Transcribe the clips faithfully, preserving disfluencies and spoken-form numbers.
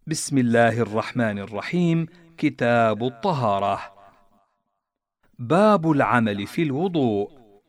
بسم الله الرحمن الرحيم. كتاب الطهارة. باب العمل في الوضوء.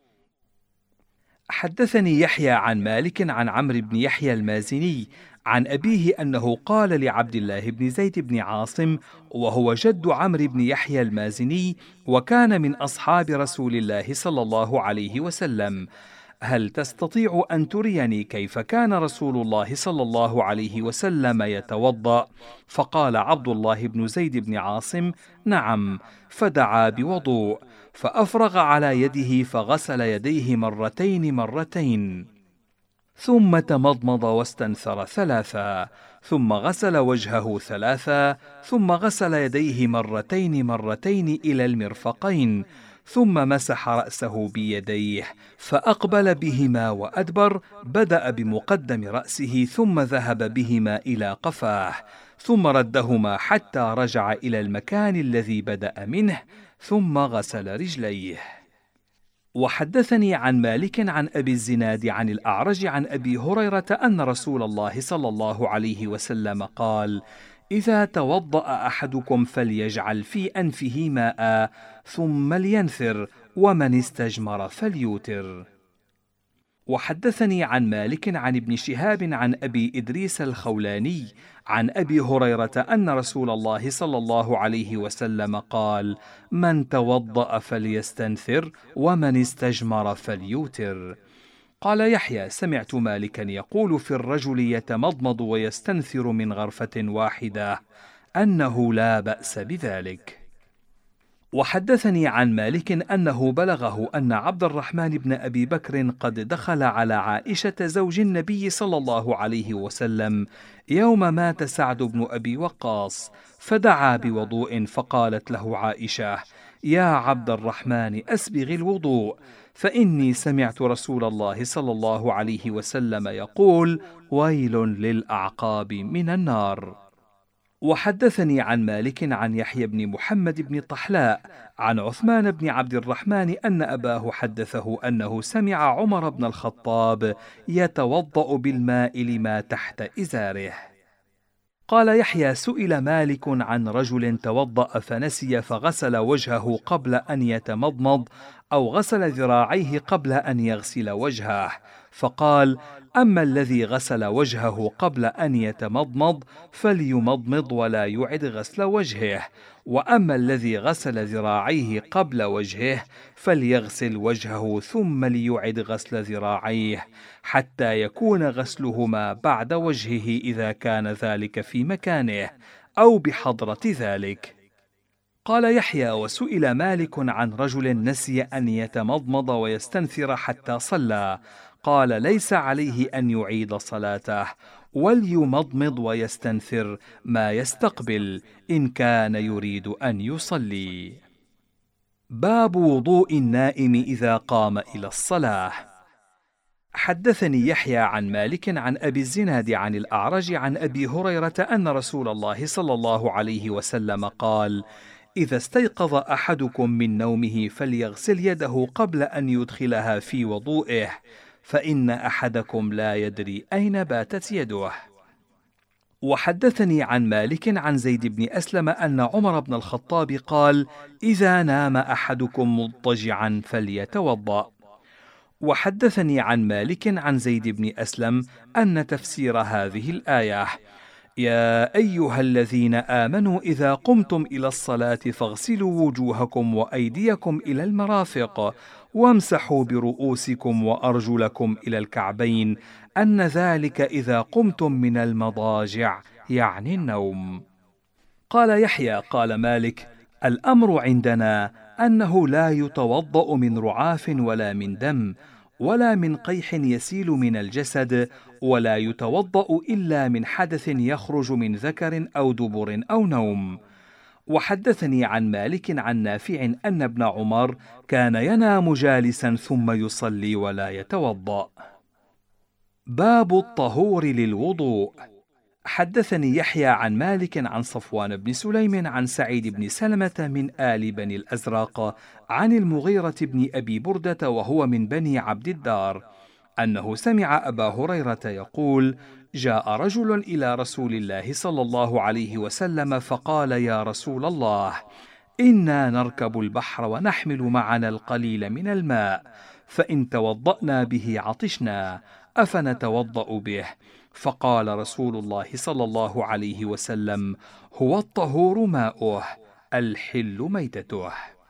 حدثني يحيى عن مالك عن عمرو بن يحيى المازني عن أبيه أنه قال لعبد الله بن زيد بن عاصم، وهو جد عمرو بن يحيى المازني وكان من أصحاب رسول الله صلى الله عليه وسلم: هل تستطيع أن تريني كيف كان رسول الله صلى الله عليه وسلم يتوضأ؟ فقال عبد الله بن زيد بن عاصم: نعم. فدعا بوضوء، فأفرغ على يده فغسل يديه مرتين مرتين، ثم تمضمض واستنثر ثلاثا، ثم غسل وجهه ثلاثا، ثم غسل يديه مرتين مرتين إلى المرفقين، ثم مسح رأسه بيديه فأقبل بهما وأدبر، بدأ بمقدم رأسه ثم ذهب بهما إلى قفاه، ثم ردهما حتى رجع إلى المكان الذي بدأ منه، ثم غسل رجليه. وحدثني عن مالك عن أبي الزناد عن الأعرج عن أبي هريرة أن رسول الله صلى الله عليه وسلم قال: إذا توضأ أحدكم فليجعل في أنفه ماء ثم لينثر، ومن استجمر فليوتر. وحدثني عن مالك عن ابن شهاب عن أبي إدريس الخولاني عن أبي هريرة أن رسول الله صلى الله عليه وسلم قال: من توضأ فليستنثر، ومن استجمر فليوتر. قال يحيى: سمعت مالكا يقول في الرجل يتمضمض ويستنثر من غرفة واحدة أنه لا بأس بذلك. وحدثني عن مالك أنه بلغه أن عبد الرحمن بن أبي بكر قد دخل على عائشة زوج النبي صلى الله عليه وسلم يوم مات سعد بن أبي وقاص، فدعا بوضوء، فقالت له عائشة: يا عبد الرحمن أسبغ الوضوء، فإني سمعت رسول الله صلى الله عليه وسلم يقول: ويل للأعقاب من النار. وحدثني عن مالك عن يحيى بن محمد بن طحلاء عن عثمان بن عبد الرحمن أن أباه حدثه أنه سمع عمر بن الخطاب يتوضأ بالماء لما تحت إزاره. قال يحيى: سئل مالك عن رجل توضأ فنسي فغسل وجهه قبل أن يتمضمض، أو غسل ذراعيه قبل أن يغسل وجهه، فقال: أما الذي غسل وجهه قبل أن يتمضمض فليمضمض ولا يعد غسل وجهه، وأما الذي غسل ذراعيه قبل وجهه فليغسل وجهه ثم ليعد غسل ذراعيه، حتى يكون غسلهما بعد وجهه إذا كان ذلك في مكانه أو بحضرة ذلك. قال يحيى: وسئل مالك عن رجل نسي أن يتمضمض ويستنثر حتى صلى، قال: ليس عليه أن يعيد صلاته، وليمضمض ويستنثر ما يستقبل إن كان يريد أن يصلي. باب وضوء النائم إذا قام إلى الصلاة. حدثني يحيى عن مالك عن أبي الزناد عن الأعرج عن أبي هريرة أن رسول الله صلى الله عليه وسلم قال: إذا استيقظ أحدكم من نومه فليغسل يده قبل أن يدخلها في وضوئه، فإن أحدكم لا يدري أين باتت يده. وحدثني عن مالك عن زيد بن أسلم أن عمر بن الخطاب قال: إذا نام أحدكم مضطجعا فليتوضأ. وحدثني عن مالك عن زيد بن أسلم أن تفسير هذه الآية: يا أيها الذين آمنوا إذا قمتم إلى الصلاة فاغسلوا وجوهكم وأيديكم إلى المرافق وامسحوا برؤوسكم وأرجلكم إلى الكعبين، أن ذلك إذا قمتم من المضاجع، يعني النوم. قال يحيى: قال مالك: الأمر عندنا أنه لا يتوضأ من رعاف ولا من دم ولا من قيح يسيل من الجسد، ولا يتوضأ إلا من حدث يخرج من ذكر أو دبر أو نوم. وحدثني عن مالك عن نافع أن ابن عمر كان ينام جالسا ثم يصلي ولا يتوضأ. باب الطهور للوضوء. حدثني يحيى عن مالك عن صفوان بن سليم عن سعيد بن سلمة من آل بني الأزرق عن المغيرة بن أبي بردة وهو من بني عبد الدار أنه سمع أبا هريرة يقول: جاء رجل إلى رسول الله صلى الله عليه وسلم فقال: يا رسول الله، إنا نركب البحر ونحمل معنا القليل من الماء، فإن توضأنا به عطشنا، أفنتوضأ به؟ فقال رسول الله صلى الله عليه وسلم: هو الطهور ماؤه، الحل ميتته.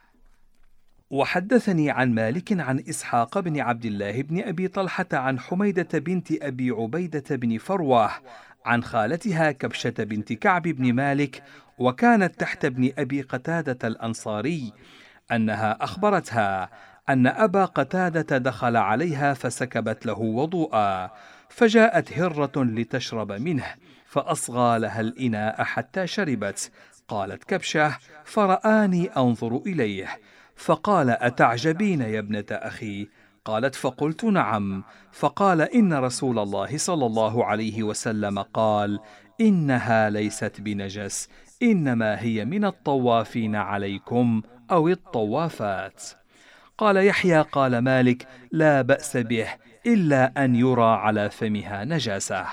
وحدثني عن مالك عن إسحاق بن عبد الله بن أبي طلحة عن حميدة بنت أبي عبيدة بن فروة عن خالتها كبشة بنت كعب بن مالك، وكانت تحت ابن أبي قتادة الأنصاري، أنها أخبرتها أن أبا قتادة دخل عليها فسكبت له وضوءا، فجاءت هرة لتشرب منه، فأصغى لها الإناء حتى شربت. قالت كبشة: فرآني أنظر إليه، فقال: أتعجبين يا ابنة أخي؟ قالت: فقلت: نعم. فقال: إن رسول الله صلى الله عليه وسلم قال: إنها ليست بنجس، إنما هي من الطوافين عليكم أو الطوافات. قال يحيى: قال مالك: لا بأس به، إلا أن يرى على فمها نجاسة.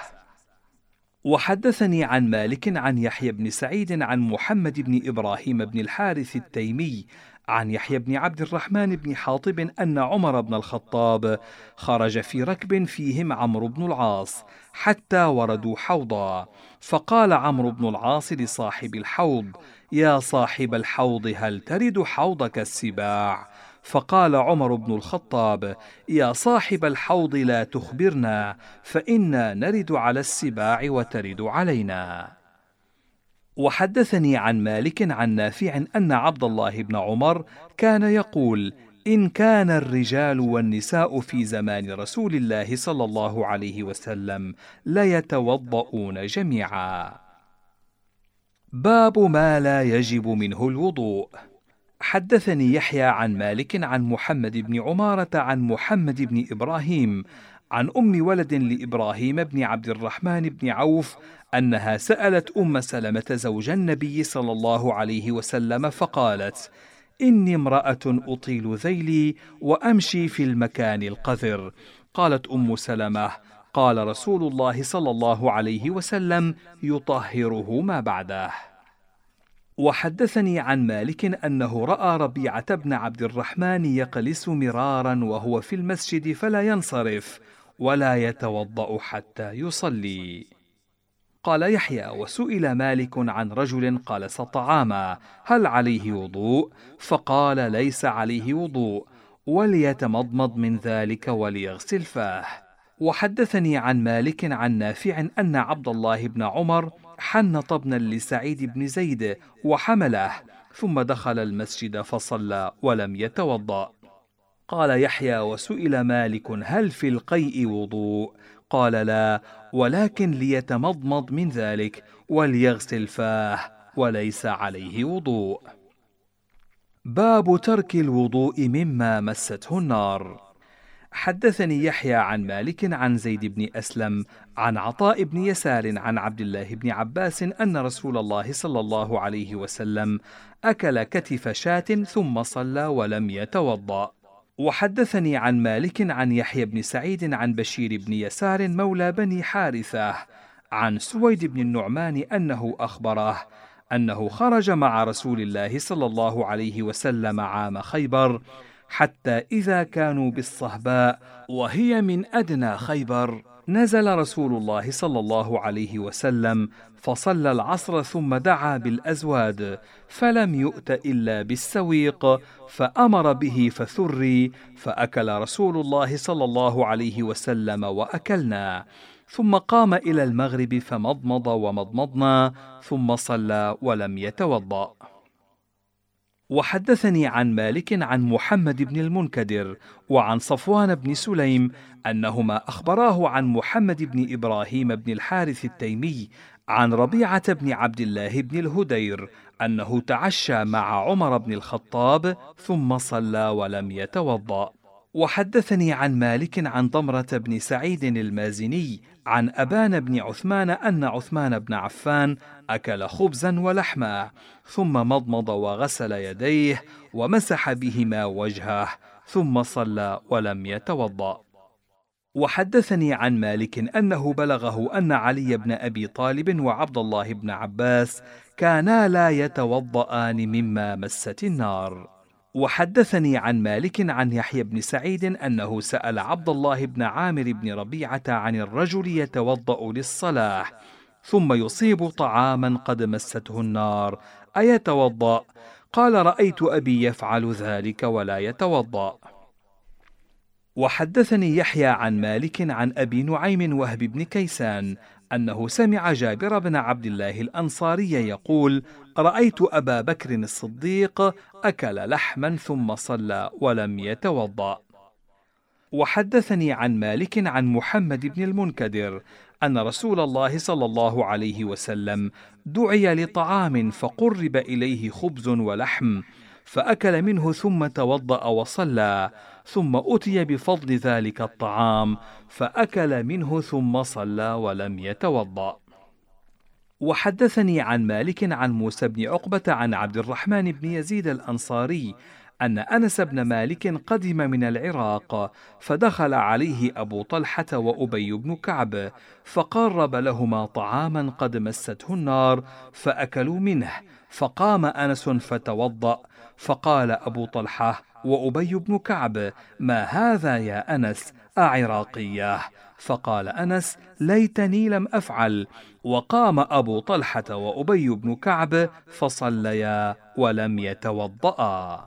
وحدثني عن مالك عن يحيى بن سعيد عن محمد بن إبراهيم بن الحارث التيمي عن يحيى بن عبد الرحمن بن حاطب أن عمر بن الخطاب خرج في ركب فيهم عمرو بن العاص حتى وردوا حوضا، فقال عمرو بن العاص لصاحب الحوض: يا صاحب الحوض، هل ترد حوضك السباع؟ فقال عمر بن الخطاب: يا صاحب الحوض، لا تخبرنا، فإنا نرد على السباع وترد علينا. وحدثني عن مالك عن نافع أن عبد الله بن عمر كان يقول: إن كان الرجال والنساء في زمان رسول الله صلى الله عليه وسلم ليتوضؤون جميعا. باب ما لا يجب منه الوضوء. حدثني يحيى عن مالك عن محمد بن عمارة عن محمد بن إبراهيم عن أم ولد لإبراهيم بن عبد الرحمن بن عوف أنها سألت أم سلمة زوج النبي صلى الله عليه وسلم فقالت: إني امرأة أطيل ذيلي وأمشي في المكان القذر. قالت أم سلمة: قال رسول الله صلى الله عليه وسلم: يطهره ما بعده. وحدثني عن مالك أنه رأى ربيعة بن عبد الرحمن يقلس مرارا وهو في المسجد فلا ينصرف ولا يتوضأ حتى يصلي. قال يحيى: وسئل مالك عن رجل قلس طعاما هل عليه وضوء؟ فقال: ليس عليه وضوء، وليتمضمض من ذلك وليغسل فاه. وحدثني عن مالك عن نافع أن عبد الله بن عمر حنط ابنا لسعيد بن زيد وحمله، ثم دخل المسجد فصلى ولم يتوضأ. قال يحيى: وسئل مالك هل في القيء وضوء؟ قال: لا، ولكن ليتمضمض من ذلك وليغسل فاه، وليس عليه وضوء. باب ترك الوضوء مما مسته النار. حدثني يحيى عن مالك عن زيد بن أسلم عن عطاء بن يسار عن عبد الله بن عباس أن رسول الله صلى الله عليه وسلم أكل كتف شاة ثم صلى ولم يتوضأ. وحدثني عن مالك عن يحيى بن سعيد عن بشير بن يسار مولى بني حارثة عن سويد بن النعمان أنه أخبره أنه خرج مع رسول الله صلى الله عليه وسلم عام خيبر، حتى إذا كانوا بالصهباء وهي من أدنى خيبر نزل رسول الله صلى الله عليه وسلم فصلى العصر ثم دعا بالأزواد، فلم يؤت إلا بالسويق، فأمر به فثري، فأكل رسول الله صلى الله عليه وسلم وأكلنا، ثم قام إلى المغرب فمضمض ومضمضنا، ثم صلى ولم يتوضأ. وحدثني عن مالك عن محمد بن المنكدر وعن صفوان بن سليم أنهما أخبراه عن محمد بن إبراهيم بن الحارث التيمي عن ربيعة بن عبد الله بن الهدير أنه تعشى مع عمر بن الخطاب ثم صلى ولم يتوضأ. وحدثني عن مالك عن ضمرة بن سعيد المازني عن أبان بن عثمان أن عثمان بن عفان أكل خبزا ولحما ثم مضمض وغسل يديه ومسح بهما وجهه ثم صلى ولم يتوضأ. وحدثني عن مالك أنه بلغه أن علي بن أبي طالب وعبد الله بن عباس كانا لا يتوضآن مما مست النار. وحدثني عن مالك عن يحيى بن سعيد أنه سأل عبد الله بن عامر بن ربيعة عن الرجل يتوضأ للصلاة ثم يصيب طعاما قد مسته النار أيتوضأ؟ قال: رأيت أبي يفعل ذلك ولا يتوضأ. وحدثني يحيى عن مالك عن أبي نعيم وهب بن كيسان أنه سمع جابر بن عبد الله الأنصاري يقول: رأيت أبا بكر الصديق أكل لحما ثم صلى ولم يتوضأ. وحدثني عن مالك عن محمد بن المنكدر أن رسول الله صلى الله عليه وسلم دعي لطعام فقرب إليه خبز ولحم فأكل منه ثم توضأ وصلى، ثم أتي بفضل ذلك الطعام فأكل منه ثم صلى ولم يتوضأ. وحدثني عن مالك عن موسى بن عقبة عن عبد الرحمن بن يزيد الأنصاري أن أنس بن مالك قدم من العراق فدخل عليه أبو طلحة وأبي بن كعب فقرب لهما طعاما قد مسته النار فأكلوا منه، فقام أنس فتوضأ، فقال أبو طلحة وأبي بن كعب: ما هذا يا أنس أعراقية؟ فقال أنس: ليتني لم أفعل. وقام أبو طلحة وأبي بن كعب فصليا ولم يتوضأ.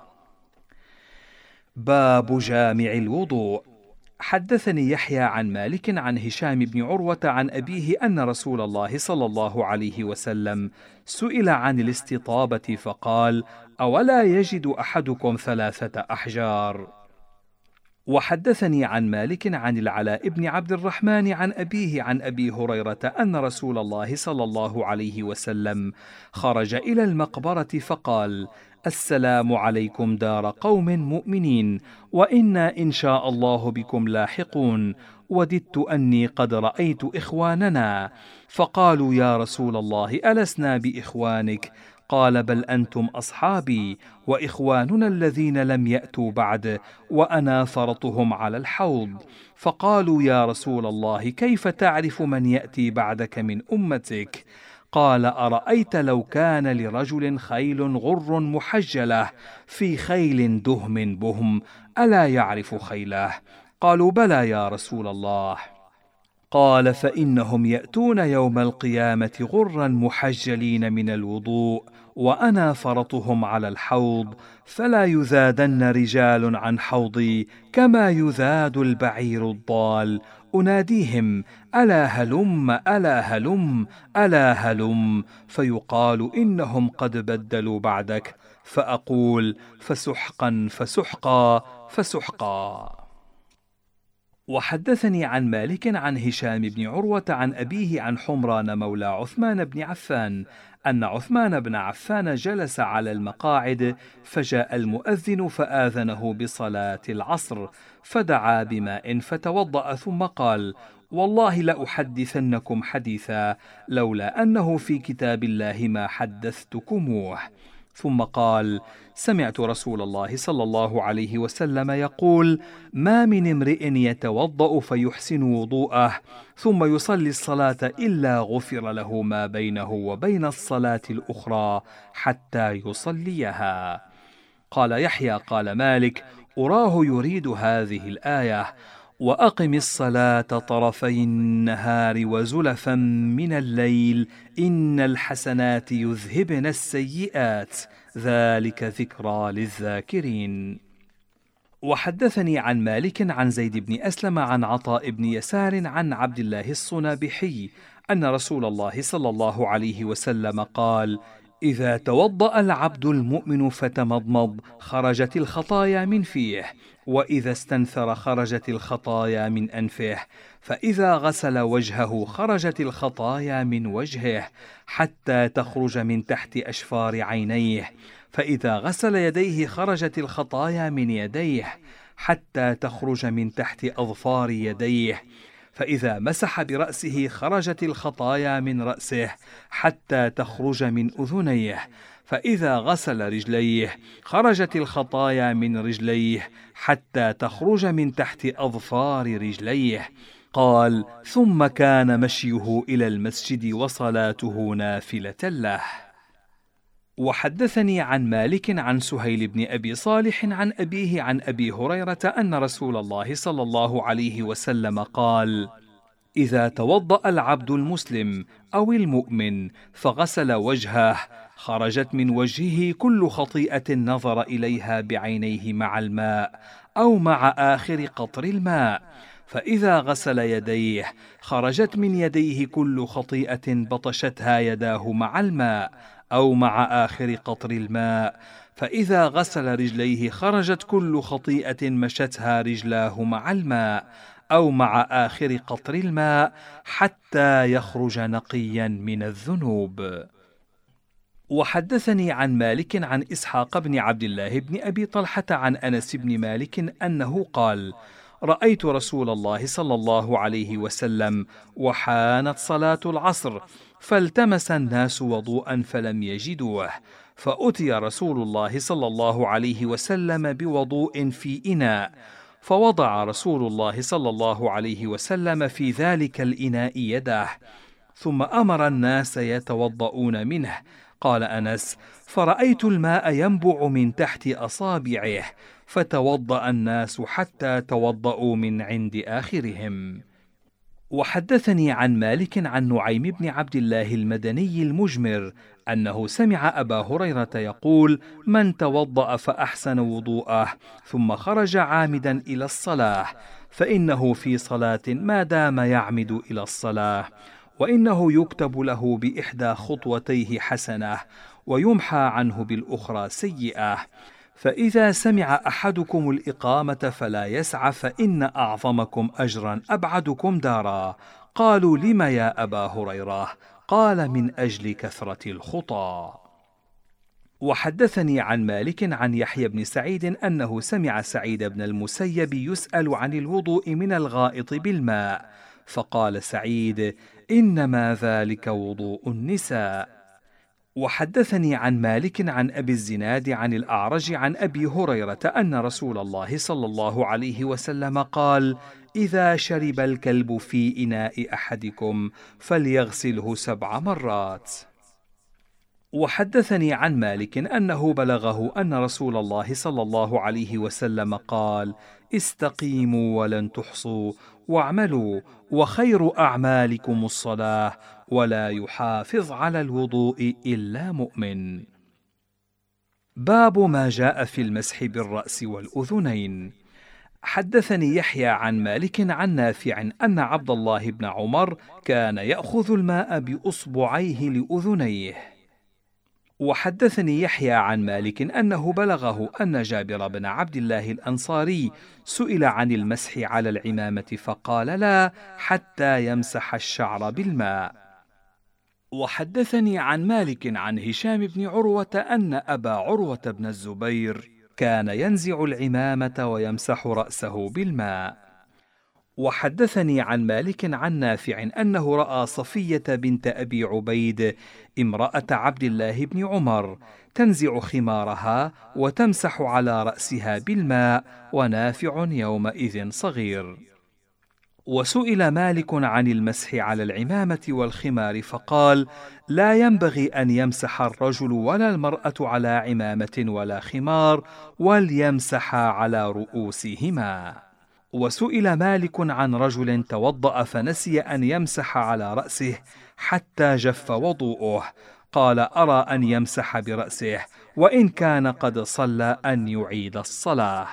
باب جامع الوضوء. حدثني يحيى عن مالك عن هشام بن عروة عن أبيه أن رسول الله صلى الله عليه وسلم سئل عن الاستطابة فقال: أولا يجد أحدكم ثلاثة أحجار؟ وحدثني عن مالك عن العلاء بن عبد الرحمن عن أبيه عن أبي هريرة أن رسول الله صلى الله عليه وسلم خرج إلى المقبرة فقال: السلام عليكم دار قوم مؤمنين، وإنا إن شاء الله بكم لاحقون، وددت أني قد رأيت إخواننا. فقالوا: يا رسول الله ألسنا بإخوانك؟ قال: بل أنتم أصحابي وإخواننا الذين لم يأتوا بعد، وأنا فرطهم على الحوض. فقالوا: يا رسول الله كيف تعرف من يأتي بعدك من أمتك؟ قال: أرأيت لو كان لرجل خيل غر محجلة في خيل دهم بهم ألا يعرف خيله؟ قالوا: بلى يا رسول الله. قال: فإنهم يأتون يوم القيامة غرا محجلين من الوضوء، وأنا فرطهم على الحوض، فلا يذادن رجال عن حوضي كما يذاد البعير الضال. أناديهم: ألا هلم ألا هلم ألا هلم، فيقال إنهم قد بدلوا بعدك، فأقول: فسحقا فسحقا فسحقا. وحدثني عن مالك عن هشام بن عروة عن أبيه عن حمران مولى عثمان بن عفان أن عثمان بن عفان جلس على المقاعد فجاء المؤذن فآذنه بصلاة العصر، فدعا بماء فتوضأ ثم قال: والله لأحدثنكم حديثا لولا أنه في كتاب الله ما حدثتكموه. ثم قال: سمعت رسول الله صلى الله عليه وسلم يقول: ما من امرئ يتوضأ فيحسن وضوءه ثم يصلي الصلاة إلا غفر له ما بينه وبين الصلاة الأخرى حتى يصليها. قال يحيى قال مالك: أراه يريد هذه الآية: وأقم الصلاة طرفي النهار وزلفا من الليل إن الحسنات يذهبن السيئات ذلك ذكرى للذاكرين. وحدثني عن مالك عن زيد بن أسلم عن عطاء بن يسار عن عبد الله الصنابحي أن رسول الله صلى الله عليه وسلم قال: إذا توضأ العبد المؤمن فتمضمض خرجت الخطايا من فيه، وإذا استنثر خرجت الخطايا من أنفه، فإذا غسل وجهه خرجت الخطايا من وجهه حتى تخرج من تحت أشفار عينيه، فإذا غسل يديه خرجت الخطايا من يديه حتى تخرج من تحت أظفار يديه، فإذا مسح برأسه خرجت الخطايا من رأسه حتى تخرج من أذنيه، فإذا غسل رجليه خرجت الخطايا من رجليه حتى تخرج من تحت أظفار رجليه. قال: ثم كان مشيه إلى المسجد وصلاته نافلة له. وحدثني عن مالك عن سهيل بن أبي صالح عن أبيه عن أبي هريرة أن رسول الله صلى الله عليه وسلم قال: إذا توضأ العبد المسلم أو المؤمن فغسل وجهه خرجت من وجهه كل خطيئة نظر إليها بعينيه مع الماء أو مع آخر قطر الماء، فإذا غسل يديه خرجت من يديه كل خطيئة بطشتها يداه مع الماء أو مع آخر قطر الماء، فإذا غسل رجليه خرجت كل خطيئة مشتها رجلاه مع الماء أو مع آخر قطر الماء حتى يخرج نقيا من الذنوب. وحدثني عن مالك عن إسحاق بن عبد الله بن أبي طلحة عن أنس بن مالك أنه قال: رأيت رسول الله صلى الله عليه وسلم وحانت صلاة العصر فالتمس الناس وضوءا فلم يجدوه، فأتي رسول الله صلى الله عليه وسلم بوضوء في إناء، فوضع رسول الله صلى الله عليه وسلم في ذلك الإناء يده، ثم أمر الناس يتوضؤون منه. قال أنس: فرأيت الماء ينبع من تحت أصابعه، فتوضأ الناس حتى توضؤوا من عند آخرهم. وحدثني عن مالك عن نعيم بن عبد الله المدني المجمر أنه سمع أبا هريرة يقول: من توضأ فأحسن وضوءه ثم خرج عامدا إلى الصلاة فإنه في صلاة ما دام يعمد إلى الصلاة، وإنه يكتب له بإحدى خطوتيه حسنة ويمحى عنه بالأخرى سيئة. فإذا سمع أحدكم الإقامة فلا يسع فإن أعظمكم أجرا أبعدكم دارا. قالوا: لم يا أبا هريرة؟ قال: من أجل كثرة الخطى. وحدثني عن مالك عن يحيى بن سعيد أنه سمع سعيد بن المسيب يسأل عن الوضوء من الغائط بالماء، فقال سعيد: إنما ذلك وضوء النساء. وحدثني عن مالك عن أبي الزناد عن الأعرج عن أبي هريرة أن رسول الله صلى الله عليه وسلم قال: إذا شرب الكلب في إناء أحدكم فليغسله سبع مرات. وحدثني عن مالك أنه بلغه أن رسول الله صلى الله عليه وسلم قال: استقيموا ولن تحصوا واعملوا، وخير أعمالكم الصلاة، ولا يحافظ على الوضوء إلا مؤمن. باب ما جاء في المسح بالرأس والأذنين. حدثني يحيى عن مالك عن نافع أن عبد الله بن عمر كان يأخذ الماء بأصبعيه لأذنيه. وحدثني يحيى عن مالك أنه بلغه أن جابر بن عبد الله الأنصاري سئل عن المسح على العمامة فقال: لا، حتى يمسح الشعر بالماء. وحدثني عن مالك عن هشام بن عروة أن أبا عروة بن الزبير كان ينزع العمامة ويمسح رأسه بالماء. وحدثني عن مالك عن نافع أنه رأى صفية بنت أبي عبيد امرأة عبد الله بن عمر تنزع خمارها وتمسح على رأسها بالماء، ونافع يومئذ صغير. وسئل مالك عن المسح على العمامة والخمار فقال: لا ينبغي أن يمسح الرجل ولا المرأة على عمامة ولا خمار، وليمسحا على رؤوسهما. وسئل مالك عن رجل توضأ فنسي أن يمسح على رأسه حتى جف وضوءه، قال: أرى أن يمسح برأسه، وإن كان قد صلى أن يعيد الصلاة.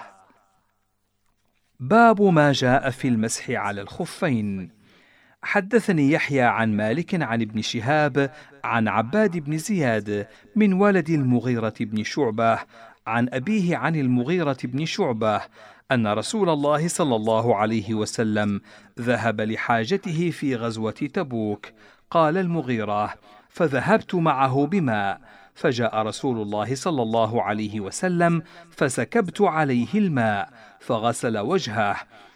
باب ما جاء في المسح على الخفين. حدثني يحيى عن مالك عن ابن شهاب عن عباد بن زياد من ولد المغيرة بن شعبة عن أبيه عن المغيرة بن شعبة أن رسول الله صلى الله عليه وسلم ذهب لحاجته في غزوة تبوك. قال المغيرة: فذهبت معه بماء، فجاء رسول الله صلى الله عليه وسلم فسكبت عليه الماء فغسل وجهه،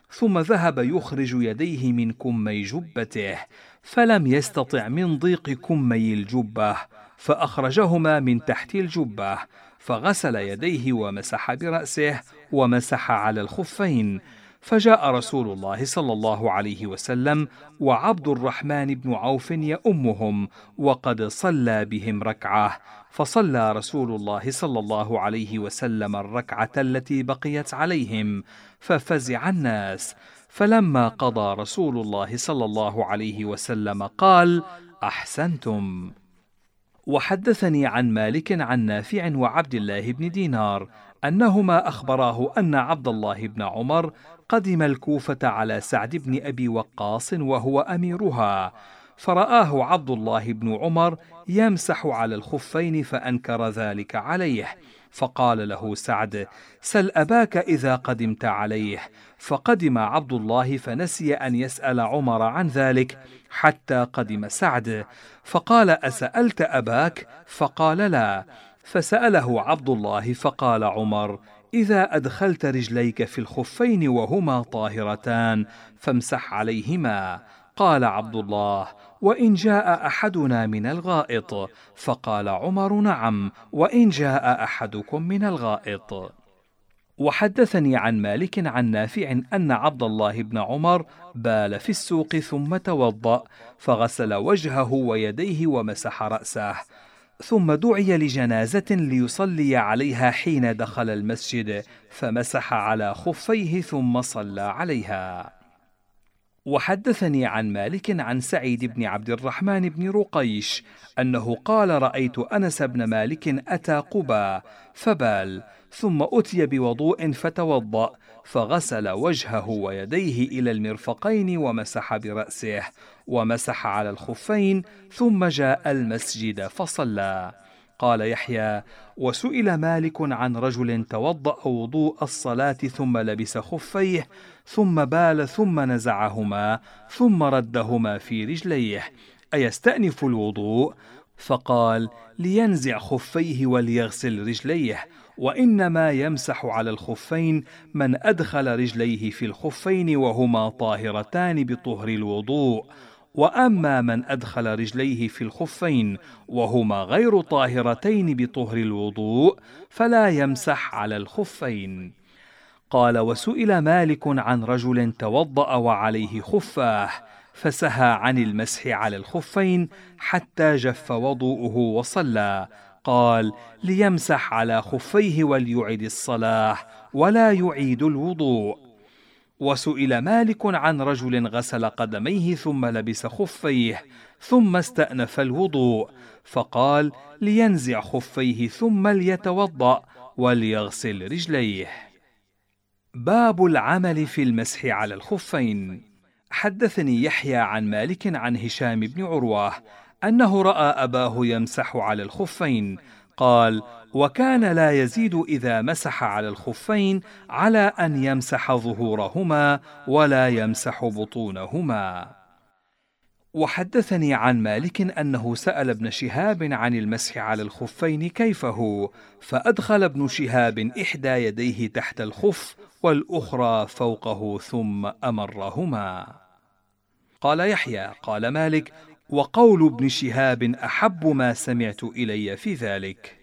ثم ذهب يخرج يديه من كمي جبته، فلم يستطع من ضيق كمي الجبة، فأخرجهما من تحت الجبة، فغسل يديه ومسح برأسه ومسح على الخفين. فجاء رسول الله صلى الله عليه وسلم وعبد الرحمن بن عوف يؤمهم، وقد صلى بهم ركعة، فصلى رسول الله صلى الله عليه وسلم الركعة التي بقيت عليهم، ففزع الناس. فلما قضى رسول الله صلى الله عليه وسلم قال: أحسنتم. وحدثني عن مالك عن نافع وعبد الله بن دينار أنهما أخبراه أن عبد الله بن عمر قدم الكوفة على سعد بن أبي وقاص وهو أميرها، فرآه عبد الله بن عمر يمسح على الخفين فأنكر ذلك عليه، فقال له سعد: سل أباك إذا قدمت عليه. فقدم عبد الله فنسي أن يسأل عمر عن ذلك حتى قدم سعد، فقال: أسألت أباك؟ فقال: لا. فسأله عبد الله فقال عمر: إذا أدخلت رجليك في الخفين وهما طاهرتان فامسح عليهما. قال عبد الله: وإن جاء أحدنا من الغائط؟ فقال عمر: نعم، وإن جاء أحدكم من الغائط. وحدثني عن مالك عن نافع أن عبد الله بن عمر بال في السوق ثم توضأ، فغسل وجهه ويديه ومسح رأسه، ثم دعي لجنازة ليصلي عليها حين دخل المسجد، فمسح على خفيه ثم صلى عليها. وحدثني عن مالك عن سعيد بن عبد الرحمن بن رقيش أنه قال: رأيت أنس بن مالك أتى قباء فبال، ثم أتي بوضوء فتوضأ، فغسل وجهه ويديه إلى المرفقين ومسح برأسه ومسح على الخفين، ثم جاء المسجد فصلى. قال يحيى: وسئل مالك عن رجل توضأ وضوء الصلاة ثم لبس خفيه ثم بال ثم نزعهما ثم ردهما في رجليه، أيستأنف الوضوء؟ فقال: لينزع خفيه وليغسل رجليه، وإنما يمسح على الخفين من أدخل رجليه في الخفين وهما طاهرتان بطهر الوضوء، وأما من أدخل رجليه في الخفين وهما غير طاهرتين بطهر الوضوء فلا يمسح على الخفين. قال: وسئل مالك عن رجل توضأ وعليه خفاه فسهى عن المسح على الخفين حتى جف وضوءه وصلى، قال: ليمسح على خفيه وليعد الصلاة ولا يعيد الوضوء. وسئل مالك عن رجل غسل قدميه ثم لبس خفيه ثم استأنف الوضوء، فقال: لينزع خفيه ثم ليتوضأ وليغسل رجليه. باب العمل في المسح على الخفين. حدثني يحيى عن مالك عن هشام بن عروة أنه رأى أباه يمسح على الخفين، قال: وكان لا يزيد إذا مسح على الخفين على أن يمسح ظهورهما ولا يمسح بطونهما. وحدثني عن مالك أنه سأل ابن شهاب عن المسح على الخفين كيف هو، فأدخل ابن شهاب إحدى يديه تحت الخف والأخرى فوقه ثم أمرهما. قال يحيى: قال مالك: وقول ابن شهاب أحب ما سمعت إلي في ذلك.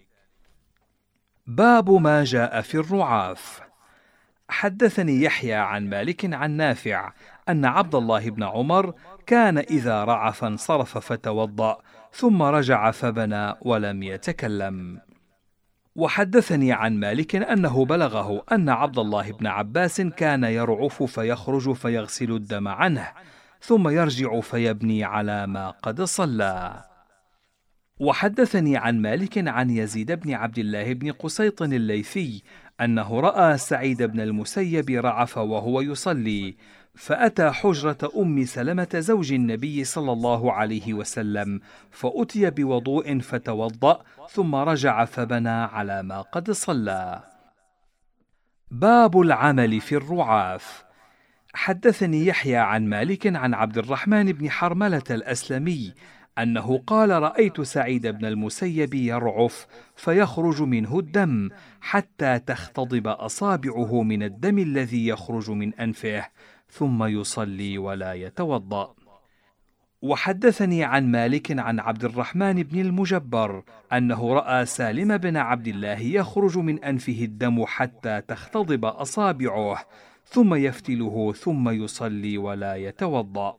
باب ما جاء في الرعاف. حدثني يحيى عن مالك عن نافع أن عبد الله بن عمر كان إذا رعف انصرف فتوضأ ثم رجع فبنى ولم يتكلم. وحدثني عن مالك أنه بلغه أن عبد الله بن عباس كان يرعف فيخرج فيغسل الدم عنه ثم يرجع فيبني على ما قد صلى. وحدثني عن مالك عن يزيد بن عبد الله بن قسيط الليثي أنه رأى سعيد بن المسيب رعف وهو يصلي، فأتى حجرة أم سلمة زوج النبي صلى الله عليه وسلم فأتي بوضوء فتوضأ ثم رجع فبنى على ما قد صلى. باب العمل في الرعاف. حدثني يحيى عن مالك عن عبد الرحمن بن حرملة الأسلمي أنه قال: رأيت سعيد بن المسيب يرعف فيخرج منه الدم حتى تختضب أصابعه من الدم الذي يخرج من أنفه، ثم يصلي ولا يتوضأ. وحدثني عن مالك عن عبد الرحمن بن المجبر أنه رأى سالم بن عبد الله يخرج من أنفه الدم حتى تختضب أصابعه، ثم يفتله ثم يصلي ولا يتوضأ.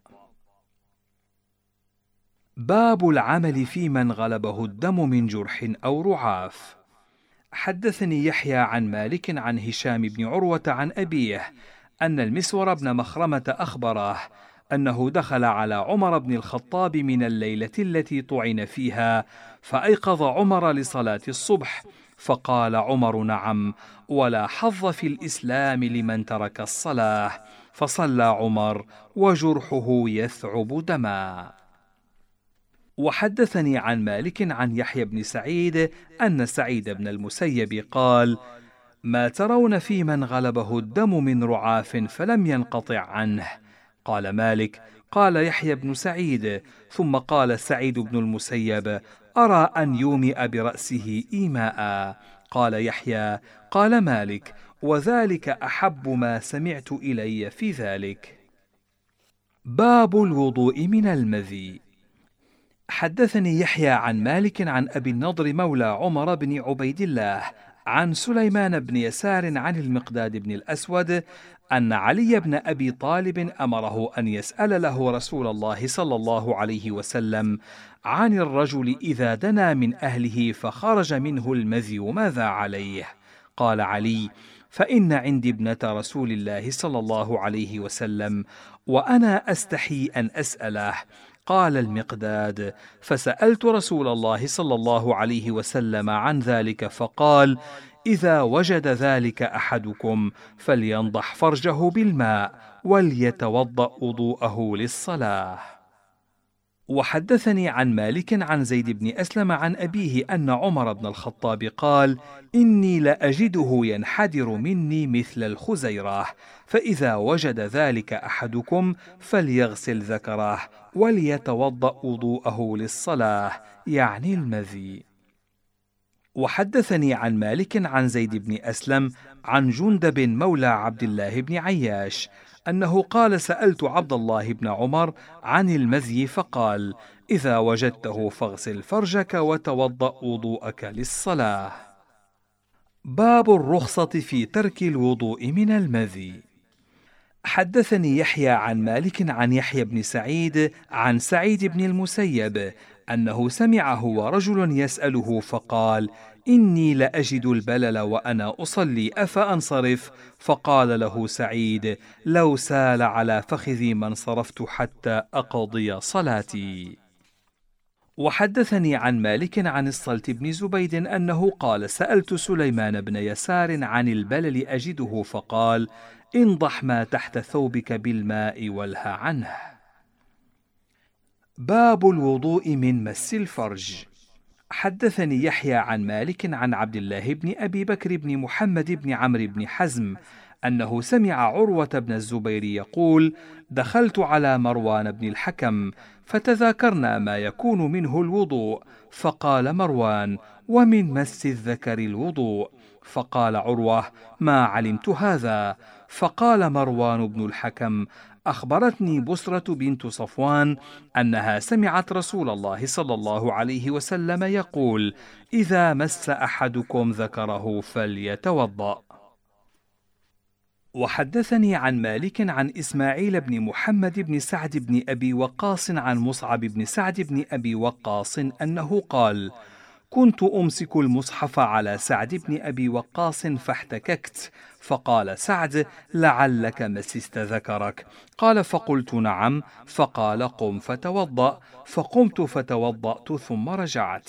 باب العمل في من غلبه الدم من جرح أو رعاف. حدثني يحيى عن مالك عن هشام بن عروة عن أبيه أن المسور بن مخرمة أخبره أنه دخل على عمر بن الخطاب من الليلة التي طعن فيها، فأيقظ عمر لصلاة الصبح، فقال عمر: نعم، ولا حظ في الإسلام لمن ترك الصلاة. فصلى عمر وجرحه يثعب دما. وحدثني عن مالك عن يحيى بن سعيد أن سعيد بن المسيب قال: ما ترون في من غلبه الدم من رعاف فلم ينقطع عنه؟ قال مالك: قال يحيى بن سعيد، ثم قال سعيد بن المسيب: أرى أن يومئ برأسه إيماء. قال يحيى: قال مالك: وذلك أحب ما سمعت إلي في ذلك. باب الوضوء من المذي. حدثني يحيى عن مالك عن أبي النضر مولى عمر بن عبيد الله عن سليمان بن يسار عن المقداد بن الأسود أن علي بن أبي طالب أمره أن يسأل له رسول الله صلى الله عليه وسلم عن الرجل إذا دنا من أهله فخرج منه المذي ماذا عليه؟ قال علي: فإن عندي ابنة رسول الله صلى الله عليه وسلم وأنا أستحي أن أسأله. قال المقداد: فسألت رسول الله صلى الله عليه وسلم عن ذلك فقال: إذا وجد ذلك أحدكم فلينضح فرجه بالماء وليتوضأ وضوءه للصلاة. وحدثني عن مالك عن زيد بن أسلم عن أبيه أن عمر بن الخطاب قال: إني لأجده ينحدر مني مثل الخزيرة، فإذا وجد ذلك أحدكم فليغسل ذكره وليتوضأ وضوءه للصلاة، يعني المذي. وحدثني عن مالك عن زيد بن أسلم عن جندب مولى عبد الله بن عياش أنه قال: سألت عبد الله بن عمر عن المذي فقال: إذا وجدته فاغسل فرجك وتوضأ وضوءك للصلاة. باب الرخصة في ترك الوضوء من المذي. حدثني يحيى عن مالك عن يحيى بن سعيد عن سعيد بن المسيب أنه سمعه ورجل يسأله فقال: إني لأجد البلل وأنا أصلي أفأنصرف؟ فقال له سعيد: لو سال على فخذي ما انصرفت حتى أقضي صلاتي. وحدثني عن مالك عن الصلت بن زبيد أنه قال: سألت سليمان بن يسار عن البلل أجده فقال: انضح ما تحت ثوبك بالماء والها عنه. باب الوضوء من مس الفرج. حدثني يحيى عن مالك عن عبد الله بن أبي بكر بن محمد بن عمرو بن حزم أنه سمع عروة بن الزبير يقول: دخلت على مروان بن الحكم فتذاكرنا ما يكون منه الوضوء، فقال مروان: ومن مس الذكر الوضوء؟ فقال عروة: ما علمت هذا. فقال مروان بن الحكم: أخبرتني بسرة بنت صفوان أنها سمعت رسول الله صلى الله عليه وسلم يقول: إذا مس أحدكم ذكره فليتوضأ. وحدثني عن مالك عن إسماعيل بن محمد بن سعد بن أبي وقاص عن مصعب بن سعد بن أبي وقاص أنه قال: كنت أمسك المصحف على سعد بن أبي وقاص فاحتككت، فقال سعد: لعلك مسست ذكرك. قال: فقلت نعم. فقال: قم فتوضأ. فقمت فتوضأت ثم رجعت.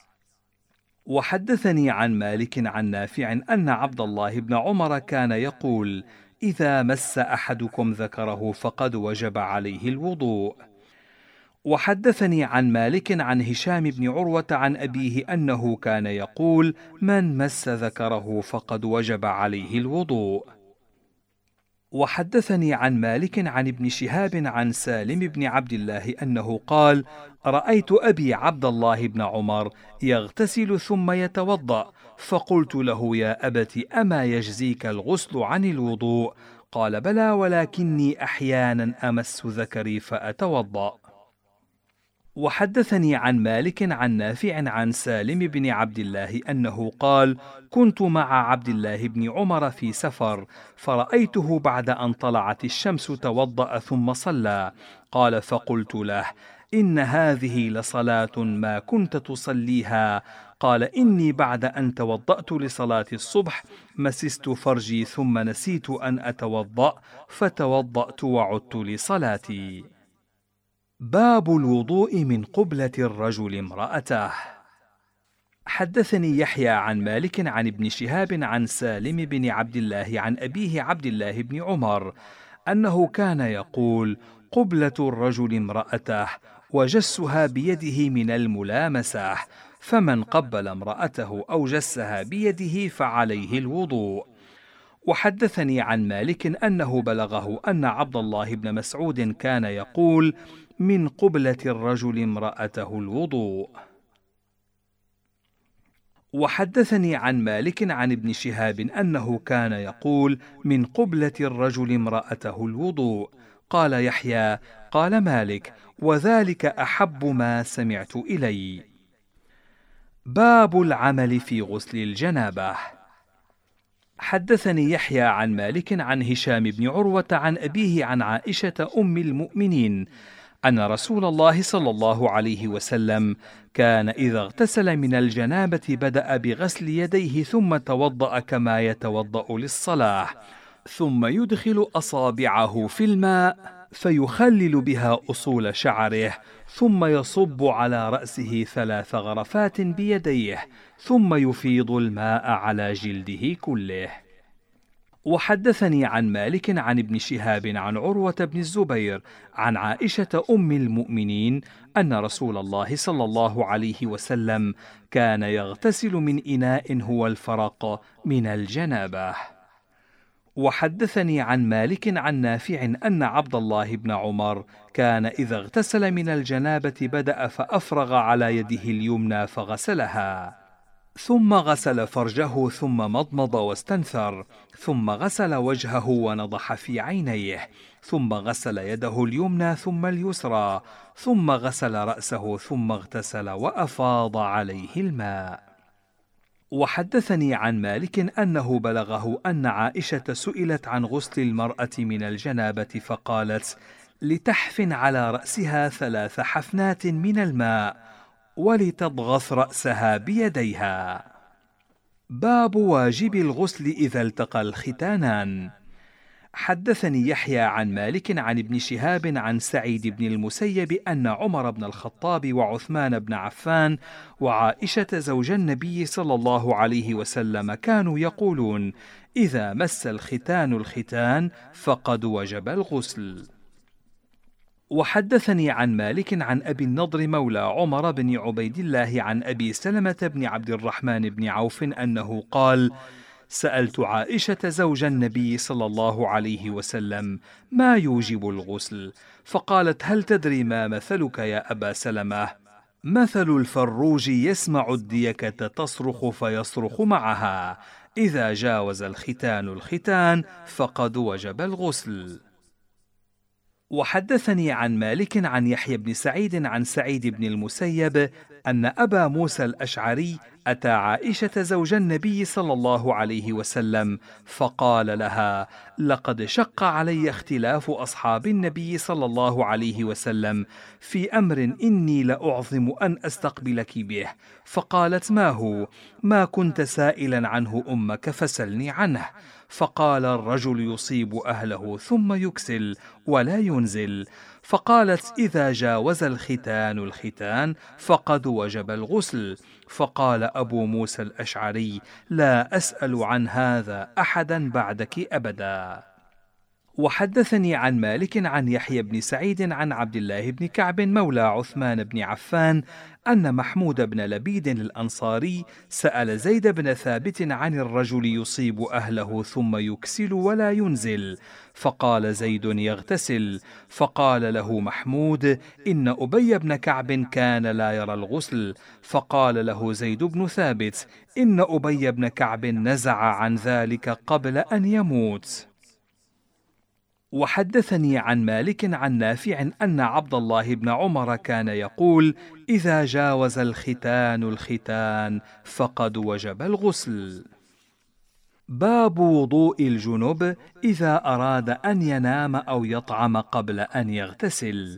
وحدثني عن مالك عن نافع أن عبد الله بن عمر كان يقول: إذا مس أحدكم ذكره فقد وجب عليه الوضوء. وحدثني عن مالك عن هشام بن عروة عن أبيه أنه كان يقول: من مس ذكره فقد وجب عليه الوضوء. وحدثني عن مالك عن ابن شهاب عن سالم بن عبد الله أنه قال: رأيت أبي عبد الله بن عمر يغتسل ثم يتوضأ، فقلت له: يا أبت، أما يجزيك الغسل عن الوضوء؟ قال: بلى، ولكني أحيانا أمس ذكري فأتوضأ. وحدثني عن مالك عن نافع عن سالم بن عبد الله أنه قال: كنت مع عبد الله بن عمر في سفر، فرأيته بعد أن طلعت الشمس توضأ ثم صلى. قال: فقلت له: إن هذه لصلاة ما كنت تصليها. قال: إني بعد أن توضأت لصلاة الصبح مسست فرجي ثم نسيت أن أتوضأ، فتوضأت وعدت لصلاتي. باب الوضوء من قبلة الرجل امرأته. حدثني يحيى عن مالك عن ابن شهاب عن سالم بن عبد الله عن أبيه عبد الله بن عمر أنه كان يقول: قبلة الرجل امرأته، وجسها بيده من الملامسة، فمن قبل امرأته أو جسها بيده فعليه الوضوء. وحدثني عن مالك أنه بلغه أن عبد الله بن مسعود كان يقول: من قبلة الرجل امرأته الوضوء. وحدثني عن مالك عن ابن شهاب أنه كان يقول: من قبلة الرجل امرأته الوضوء. قال يحيى: قال مالك: وذلك أحب ما سمعت إلي. باب العمل في غسل الجنابة. حدثني يحيى عن مالك عن هشام بن عروة عن أبيه عن عائشة أم المؤمنين أن رسول الله صلى الله عليه وسلم كان إذا اغتسل من الجنابة بدأ بغسل يديه ثم توضأ كما يتوضأ للصلاة، ثم يدخل أصابعه في الماء فيخلل بها أصول شعره، ثم يصب على رأسه ثلاث غرفات بيديه، ثم يفيض الماء على جلده كله. وحدثني عن مالك عن ابن شهاب عن عروة بن الزبير عن عائشة أم المؤمنين أن رسول الله صلى الله عليه وسلم كان يغتسل من إناء هو الفرق من الجنابة. وحدثني عن مالك عن نافع أن عبد الله بن عمر كان إذا اغتسل من الجنابة بدأ فأفرغ على يده اليمنى فغسلها، ثم غسل فرجه ثم مضمض واستنثر، ثم غسل وجهه ونضح في عينيه، ثم غسل يده اليمنى ثم اليسرى، ثم غسل رأسه ثم اغتسل وأفاض عليه الماء. وحدثني عن مالك أنه بلغه أن عائشة سئلت عن غسل المرأة من الجنابة فقالت: لتحف على رأسها ثلاث حفنات من الماء ولتضغط رأسها بيديها. باب واجب الغسل إذا التقى الختانان. حدثني يحيى عن مالك عن ابن شهاب عن سعيد بن المسيب أن عمر بن الخطاب وعثمان بن عفان وعائشة زوج النبي صلى الله عليه وسلم كانوا يقولون: إذا مس الختان الختان فقد وجب الغسل. وحدثني عن مالك عن أبي النضر مولى عمر بن عبيد الله عن أبي سلمة بن عبد الرحمن بن عوف أنه قال: سألت عائشة زوج النبي صلى الله عليه وسلم: ما يوجب الغسل؟ فقالت: هل تدري ما مثلك يا أبا سلمة؟ مثل الفروج يسمع الديكة تصرخ فيصرخ معها، إذا جاوز الختان الختان فقد وجب الغسل. وحدثني عن مالك عن يحيى بن سعيد عن سعيد بن المسيب أن أبا موسى الأشعري أتى عائشة زوج النبي صلى الله عليه وسلم فقال لها: لقد شق علي اختلاف أصحاب النبي صلى الله عليه وسلم في أمر إني لأعظم أن أستقبلك به. فقالت: ما هو؟ ما كنت سائلا عنه أمك فسلني عنه. فقال: الرجل يصيب أهله ثم يكسل ولا ينزل. فقالت: إذا جاوز الختان الختان فقد وجب الغسل. فقال أبو موسى الأشعري: لا أسأل عن هذا أحدا بعدك أبدا. وحدثني عن مالك عن يحيى بن سعيد عن عبد الله بن كعب مولى عثمان بن عفان أن محمود بن لبيد الأنصاري سأل زيد بن ثابت عن الرجل يصيب أهله ثم يكسل ولا ينزل، فقال زيد: يغتسل. فقال له محمود: إن أبي بن كعب كان لا يرى الغسل. فقال له زيد بن ثابت: إن أبي بن كعب نزع عن ذلك قبل أن يموت. وحدثني عن مالك عن نافع أن عبد الله بن عمر كان يقول: إذا جاوز الختان الختان فقد وجب الغسل. باب وضوء الجنب إذا أراد أن ينام أو يطعم قبل أن يغتسل.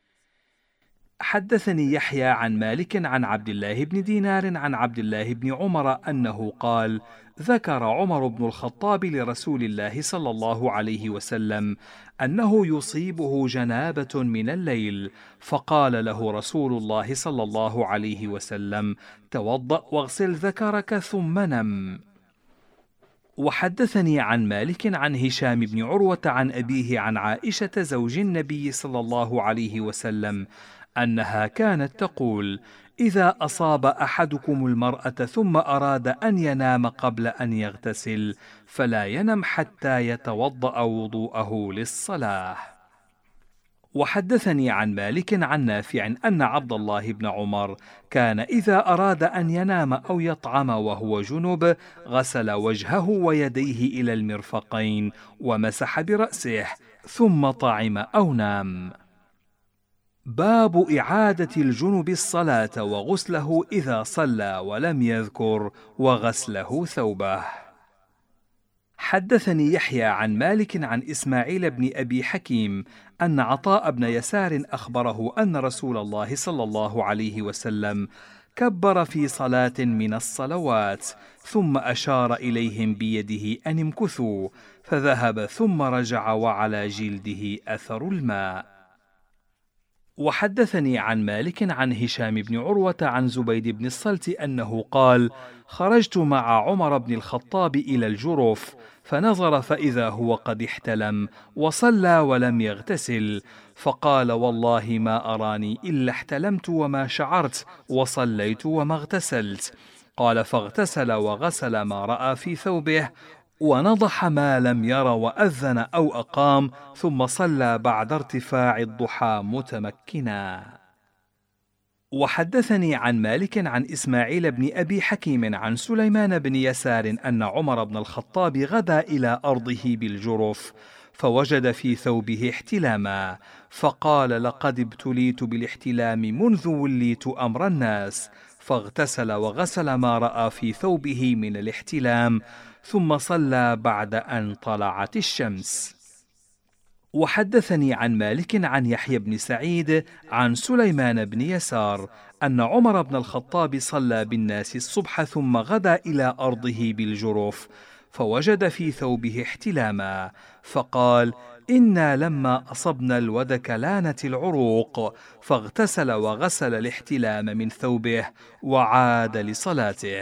حدثني يحيى عن مالك عن عبد الله بن دينار عن عبد الله بن عمر أنه قال: ذكر عمر بن الخطاب لرسول الله صلى الله عليه وسلم أنه يصيبه جنابة من الليل، فقال له رسول الله صلى الله عليه وسلم: توضأ واغسل ذكرك ثم نم. وحدثني عن مالك عن هشام بن عروة عن أبيه عن عائشة زوج النبي صلى الله عليه وسلم أنها كانت تقول: إذا أصاب أحدكم المرأة ثم أراد أن ينام قبل أن يغتسل فلا ينم حتى يتوضأ وضوءه للصلاة. وحدثني عن مالك عن نافع أن عبد الله بن عمر كان إذا أراد أن ينام أو يطعم وهو جنب غسل وجهه ويديه إلى المرفقين ومسح برأسه ثم طعم أو نام. باب إعادة الجنب الصلاة وغسله إذا صلى ولم يذكر وغسله ثوبه. حدثني يحيى عن مالك عن إسماعيل بن أبي حكيم أن عطاء بن يسار أخبره أن رسول الله صلى الله عليه وسلم كبر في صلاة من الصلوات ثم أشار إليهم بيده أن امكثوا، فذهب ثم رجع وعلى جلده أثر الماء. وحدثني عن مالك عن هشام بن عروة عن زبيد بن الصلت أنه قال: خرجت مع عمر بن الخطاب إلى الجرف فنظر فإذا هو قد احتلم وصلى ولم يغتسل، فقال: والله ما أراني إلا احتلمت وما شعرت وصليت وما اغتسلت. قال: فاغتسل وغسل ما رأى في ثوبه ونضح ما لم ير وأذن أو أقام، ثم صلى بعد ارتفاع الضحى متمكنا. وحدثني عن مالك عن إسماعيل بن أبي حكيم عن سليمان بن يسار أن عمر بن الخطاب غدا إلى أرضه بالجرف فوجد في ثوبه احتلاما، فقال: لقد ابتليت بالاحتلام منذ وليت أمر الناس، فاغتسل وغسل ما رأى في ثوبه من الاحتلام ثم صلى بعد أن طلعت الشمس. وحدثني عن مالك عن يحيى بن سعيد عن سليمان بن يسار أن عمر بن الخطاب صلى بالناس الصبح ثم غدا إلى أرضه بالجرف فوجد في ثوبه احتلاما، فقال: إنا لما أصبنا الودك لانت العروق، فاغتسل وغسل الاحتلام من ثوبه وعاد لصلاته.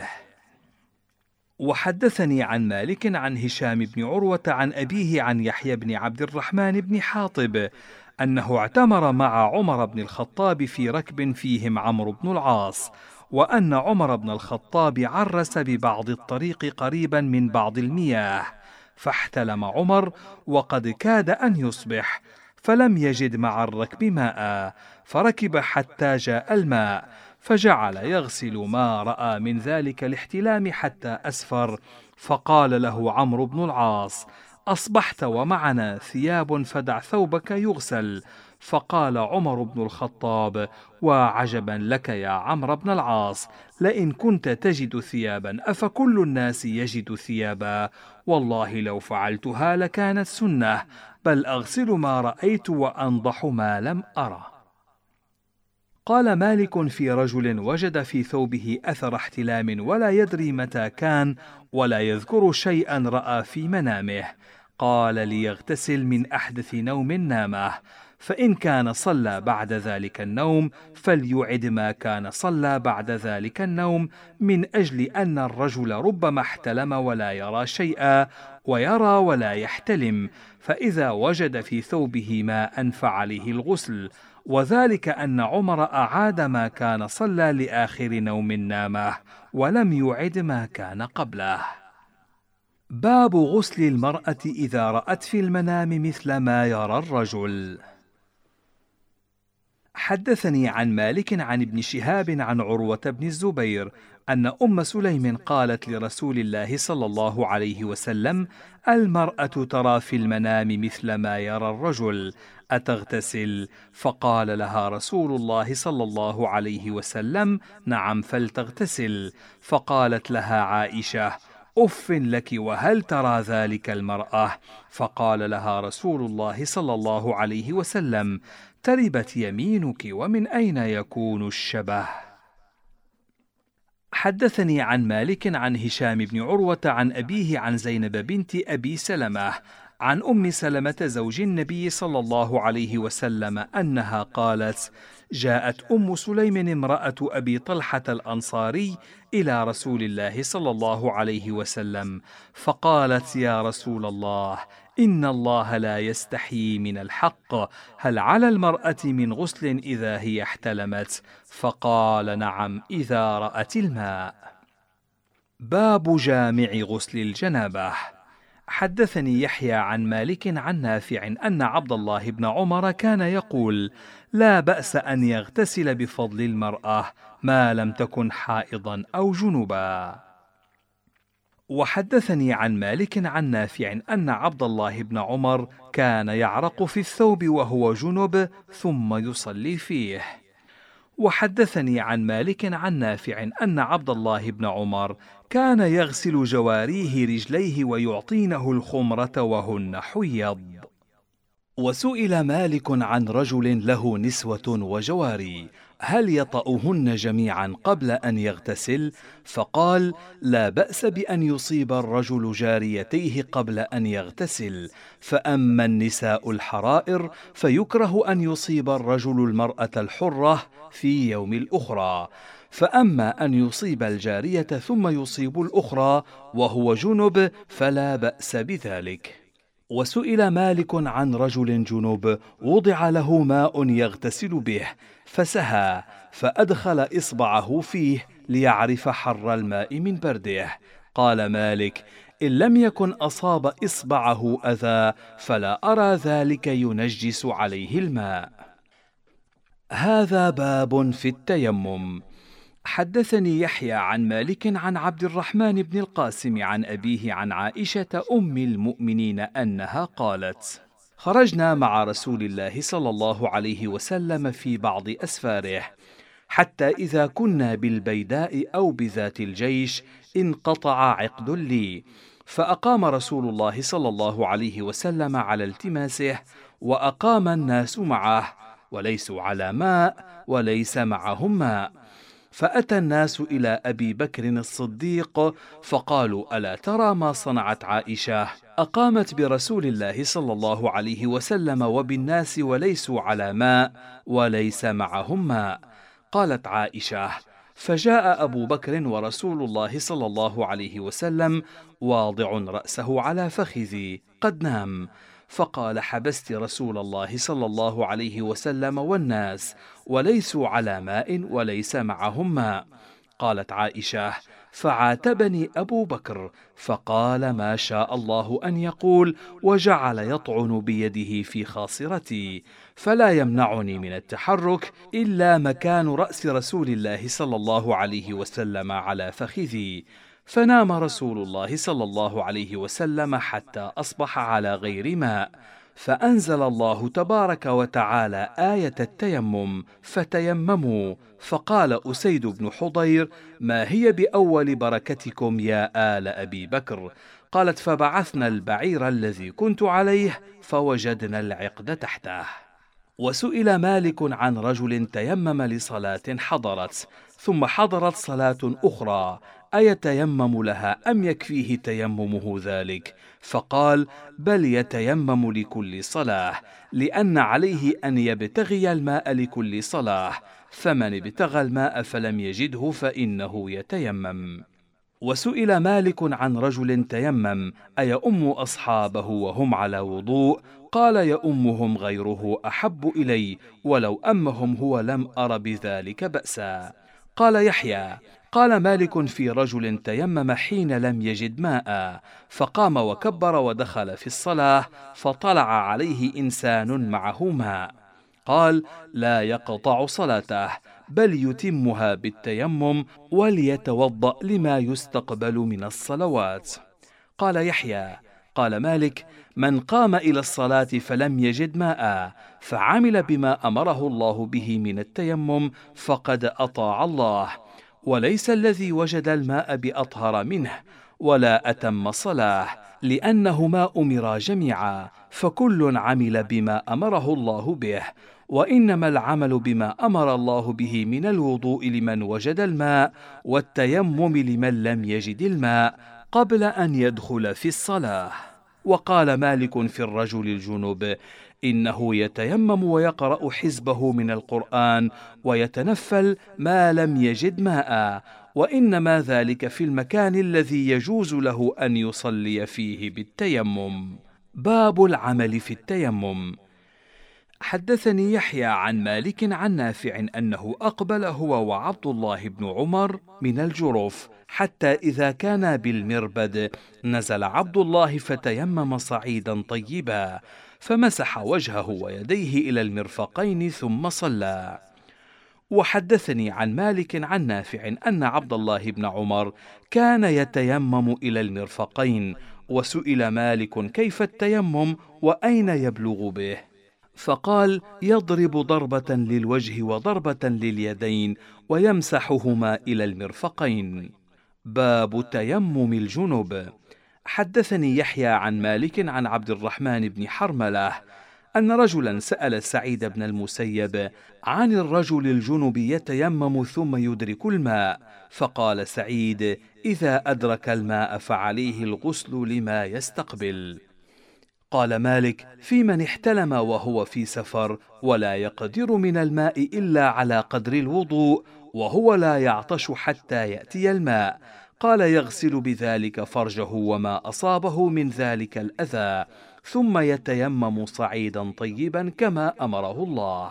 وحدثني عن مالك عن هشام بن عروة عن أبيه عن يحيى بن عبد الرحمن بن حاطب أنه اعتمر مع عمر بن الخطاب في ركب فيهم عمرو بن العاص، وأن عمر بن الخطاب عرس ببعض الطريق قريبا من بعض المياه، فاحتلم عمر وقد كاد أن يصبح، فلم يجد مع الركب ماء، فركب حتى جاء الماء، فجعل يغسل ما رأى من ذلك الاحتلام حتى أسفر، فقال له عمرو بن العاص: أصبحت ومعنا ثياب فدع ثوبك يغسل. فقال عمر بن الخطاب: وعجبا لك يا عمرو بن العاص، لئن كنت تجد ثيابا أفكل الناس يجد ثيابا؟ والله لو فعلتها لكانت سنة، بل أغسل ما رأيت وأنضح ما لم أرى. قال مالك في رجل وجد في ثوبه أثر احتلام ولا يدري متى كان ولا يذكر شيئا رأى في منامه، قال: ليغتسل من أحدث نوم نامه، فإن كان صلى بعد ذلك النوم فليعد ما كان صلى بعد ذلك النوم، من أجل أن الرجل ربما احتلم ولا يرى شيئا ويرى ولا يحتلم، فإذا وجد في ثوبه ماء فعليه الغسل، وذلك أن عمر أعاد ما كان صلى لآخر نوم نامه ولم يعد ما كان قبله. باب غسل المرأة إذا رأت في المنام مثل ما يرى الرجل. حدثني عن مالك عن ابن شهاب عن عروة بن الزبير أن أم سليم قالت لرسول الله صلى الله عليه وسلم: المرأة ترى في المنام مثل ما يرى الرجل، أتغتسل؟ فقال لها رسول الله صلى الله عليه وسلم: نعم، فلتغتسل. فقالت لها عائشة: أف لك، وهل ترى ذلك المرأة؟ فقال لها رسول الله صلى الله عليه وسلم: تربت يمينك، ومن أين يكون الشبه؟ حدثني عن مالك عن هشام بن عروة عن أبيه عن زينب بنت أبي سلمة عن أم سلمة زوج النبي صلى الله عليه وسلم أنها قالت: جاءت أم سليم امرأة أبي طلحة الأنصاري إلى رسول الله صلى الله عليه وسلم فقالت: يا رسول الله، إن الله لا يستحيي من الحق، هل على المرأة من غسل إذا هي احتلمت؟ فقال: نعم، إذا رأت الماء. باب جامع غسل الجنابة. حدثني يحيى عن مالك عن نافع أن عبد الله بن عمر كان يقول: لا بأس أن يغتسل بفضل المرأة ما لم تكن حائضا أو جنبا. وحدثني عن مالك عن نافع أن عبد الله بن عمر كان يعرق في الثوب وهو جنب ثم يصلي فيه. وحدثني عن مالك عن نافع أن عبد الله بن عمر كان يغسل جواريه رجليه ويعطينه الخمرة وهن حيض. وسئل مالك عن رجل له نسوة وجواري: هل يطأهن جميعا قبل أن يغتسل؟ فقال: لا بأس بأن يصيب الرجل جاريتيه قبل أن يغتسل، فأما النساء الحرائر فيكره أن يصيب الرجل المرأة الحرة في يوم الأخرى، فأما أن يصيب الجارية ثم يصيب الأخرى وهو جنب فلا بأس بذلك. وسئل مالك عن رجل جنوب وضع له ماء يغتسل به فسهى فأدخل إصبعه فيه ليعرف حر الماء من برده. قال مالك: إن لم يكن أصاب إصبعه أذى فلا أرى ذلك ينجس عليه الماء. هذا باب في التيمم. حدثني يحيى عن مالك عن عبد الرحمن بن القاسم عن أبيه عن عائشة أم المؤمنين أنها قالت: خرجنا مع رسول الله صلى الله عليه وسلم في بعض أسفاره، حتى إذا كنا بالبيداء أو بذات الجيش انقطع عقد لي، فأقام رسول الله صلى الله عليه وسلم على التماسه، وأقام الناس معه، وليسوا على ماء وليس معهم ماء. فأتى الناس إلى أبي بكر الصديق فقالوا: ألا ترى ما صنعت عائشة؟ أقامت برسول الله صلى الله عليه وسلم وبالناس وليسوا على ماء وليس معهم ماء. قالت عائشة: فجاء أبو بكر ورسول الله صلى الله عليه وسلم واضع رأسه على فخذي قد نام، فقال: حبست رسول الله صلى الله عليه وسلم والناس وليسوا على ماء وليس معهم ماء. قالت عائشة: فعاتبني أبو بكر فقال: ما شاء الله أن يقول، وجعل يطعن بيده في خاصرتي، فلا يمنعني من التحرك إلا مكان رأس رسول الله صلى الله عليه وسلم على فخذي. فنام رسول الله صلى الله عليه وسلم حتى أصبح على غير ماء، فأنزل الله تبارك وتعالى آية التيمم: فتيمموا. فقال أسيد بن حضير: ما هي بأول بركتكم يا آل أبي بكر؟ قالت: فبعثنا البعير الذي كنت عليه فوجدنا العقد تحته. وسئل مالك عن رجل تيمم لصلاة حضرت ثم حضرت صلاة أخرى، أيتيمم لها أم يكفيه تيممه ذلك؟ فقال: بل يتيمم لكل صلاة، لأن عليه أن يبتغي الماء لكل صلاة، فمن ابتغى الماء فلم يجده فإنه يتيمم. وسئل مالك عن رجل تيمم أيؤم أصحابه وهم على وضوء؟ قال: يؤمهم غيره أحب إلي، ولو أمهم هو لم أر بذلك بأسا. قال يحيى: قال مالك في رجل تيمم حين لم يجد ماء، فقام وكبر ودخل في الصلاة، فطلع عليه إنسان معه ماء. قال: لا يقطع صلاته، بل يتمها بالتيمم، وليتوضأ لما يستقبل من الصلوات. قال يحيى: قال مالك: من قام إلى الصلاة فلم يجد ماء فعمل بما أمره الله به من التيمم فقد أطاع الله، وليس الذي وجد الماء بأطهر منه ولا أتم صلاة، لأنهما أمرا جميعا، فكل عمل بما أمره الله به، وإنما العمل بما أمر الله به من الوضوء لمن وجد الماء، والتيمم لمن لم يجد الماء، قبل أن يدخل في الصلاة. وقال مالك في الرجل الجنوب: إنه يتيمم ويقرأ حزبه من القرآن ويتنفل ما لم يجد ماء، وإنما ذلك في المكان الذي يجوز له أن يصلي فيه بالتيمم. باب العمل في التيمم. حدثني يحيى عن مالك عن نافع أنه أقبل هو وعبد الله بن عمر من الجرف، حتى إذا كان بالمربد نزل عبد الله فتيمم صعيدا طيبا، فمسح وجهه ويديه إلى المرفقين ثم صلى. وحدثني عن مالك عن نافع أن عبد الله بن عمر كان يتيمم إلى المرفقين، وسئل مالك كيف التيمم وأين يبلغ به؟ فقال: يضرب ضربة للوجه وضربة لليدين ويمسحهما إلى المرفقين. باب تيمم الجنب. حدثني يحيى عن مالك عن عبد الرحمن بن حرملة أن رجلا سأل سعيد بن المسيب عن الرجل الجنب يتيمم ثم يدرك الماء، فقال سعيد: إذا أدرك الماء فعليه الغسل لما يستقبل. قال مالك: في من احتلم وهو في سفر ولا يقدر من الماء إلا على قدر الوضوء، وهو لا يعطش حتى يأتي الماء، قال: يغسل بذلك فرجه وما أصابه من ذلك الأذى، ثم يتيمم صعيدا طيبا كما أمره الله.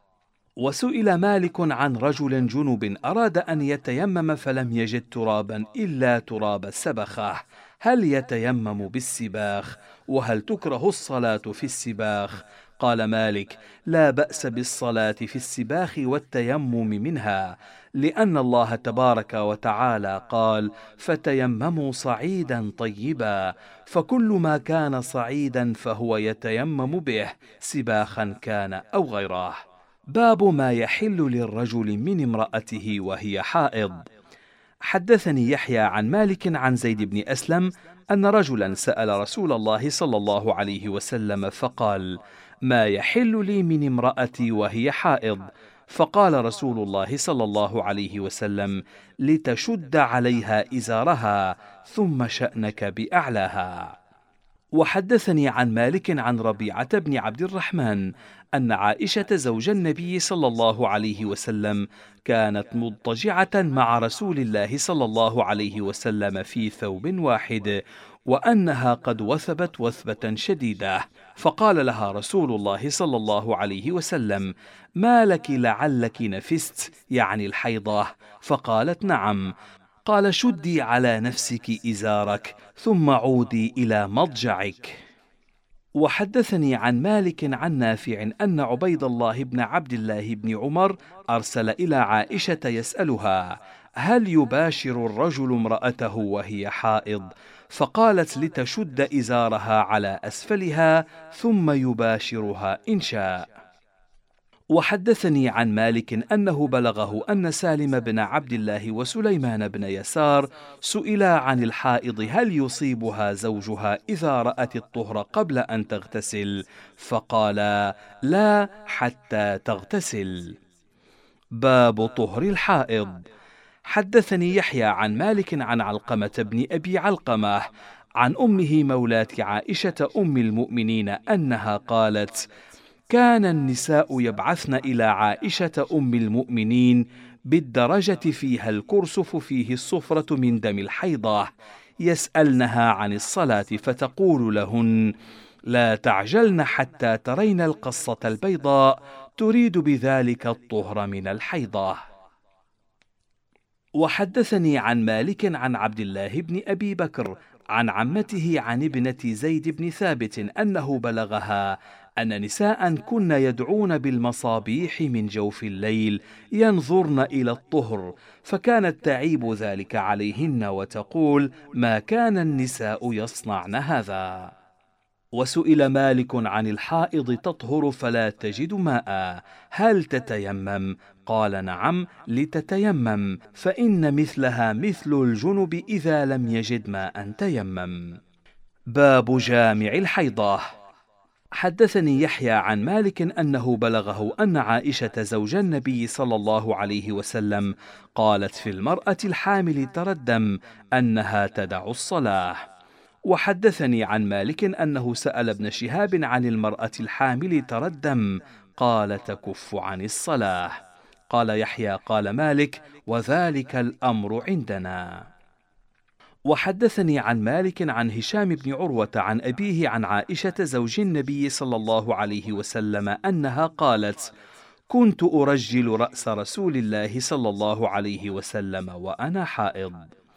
وسئل مالك عن رجل جنب أراد أن يتيمم فلم يجد ترابا إلا تراب السبخة، هل يتيمم بالسباخ؟ وهل تكره الصلاة في السباخ؟ قال مالك: لا بأس بالصلاة في السباخ والتيمم منها، لأن الله تبارك وتعالى قال: فتيمموا صعيدا طيبا، فكل ما كان صعيدا فهو يتيمم به، سباخا كان أو غيره. باب ما يحل للرجل من امرأته وهي حائض. حدثني يحيى عن مالك عن زيد بن أسلم أن رجلا سأل رسول الله صلى الله عليه وسلم فقال: ما يحل لي من امرأتي وهي حائض؟ فقال رسول الله صلى الله عليه وسلم: لتشد عليها إزارها، ثم شأنك بأعلاها. وحدثني عن مالك عن ربيعة بن عبد الرحمن أن عائشة زوج النبي صلى الله عليه وسلم كانت مضطجعة مع رسول الله صلى الله عليه وسلم في ثوب واحد، وأنها قد وثبت وثبة شديدة، فقال لها رسول الله صلى الله عليه وسلم: ما لك لعلك نفست، يعني الحيضة؟ فقالت: نعم. قال: شدي على نفسك إزارك، ثم عودي إلى مضجعك. وحدثني عن مالك عن نافع أن عبيد الله بن عبد الله بن عمر أرسل إلى عائشة يسألها: هل يباشر الرجل امرأته وهي حائض؟ فقالت: لتشد إزارها على أسفلها ثم يباشرها إن شاء. وحدثني عن مالك أنه بلغه أن سالم بن عبد الله وسليمان بن يسار سئلا عن الحائض هل يصيبها زوجها إذا رأت الطهر قبل أن تغتسل، فقالا: لا حتى تغتسل. باب طهر الحائض. حدثني يحيى عن مالك عن علقمة بن أبي علقمة عن أمه مولاة عائشة أم المؤمنين أنها قالت: كان النساء يبعثن إلى عائشة أم المؤمنين بالدرجة فيها الكرسف فيه الصفرة من دم الحيضة، يسألنها عن الصلاة فتقول لهن: لا تعجلن حتى ترين القصة البيضاء، تريد بذلك الطهر من الحيضة. وحدثني عن مالك عن عبد الله بن أبي بكر عن عمته عن ابنة زيد بن ثابت أنه بلغها أن نساء كن يدعون بالمصابيح من جوف الليل ينظرن إلى الطهر، فكانت تعيب ذلك عليهن وتقول: ما كان النساء يصنعن هذا. وسئل مالك عن الحائض تطهر فلا تجد ماء، هل تتيمم؟ قال: نعم، لتتيمم، فإن مثلها مثل الجنب إذا لم يجد ماء تيمم. باب جامع الحيضة. حدثني يحيى عن مالك أنه بلغه أن عائشة زوج النبي صلى الله عليه وسلم قالت في المرأة الحامل تردم أنها تدع الصلاة. وحدثني عن مالك أنه سأل ابن شهاب عن المرأة الحامل تردم قال: تكف عن الصلاة. قال يحيى: قال مالك: وذلك الأمر عندنا. وحدثني عن مالك عن هشام بن عروة عن أبيه عن عائشة زوج النبي صلى الله عليه وسلم أنها قالت: كنت أرجل رأس رسول الله صلى الله عليه وسلم وأنا حائض.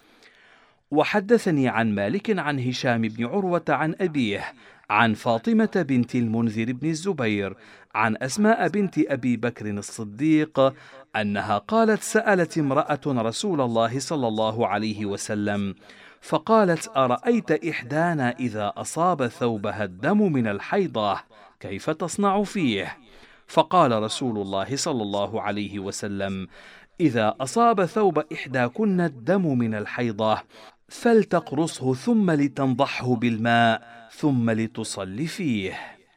وحدثني عن مالك عن هشام بن عروة عن أبيه عن فاطمة بنت المنذر بن الزبير عن أسماء بنت أبي بكر الصديق أنها قالت: سألت امرأة رسول الله صلى الله عليه وسلم فقالت: أرأيت إحدانا إذا أصاب ثوبها الدم من الحيضة كيف تصنع فيه؟ فقال رسول الله صلى الله عليه وسلم: إذا أصاب ثوب إحداكن الدم من الحيضة فلتقرصه ثم لتنضحه بالماء ثم لتصلي فيه.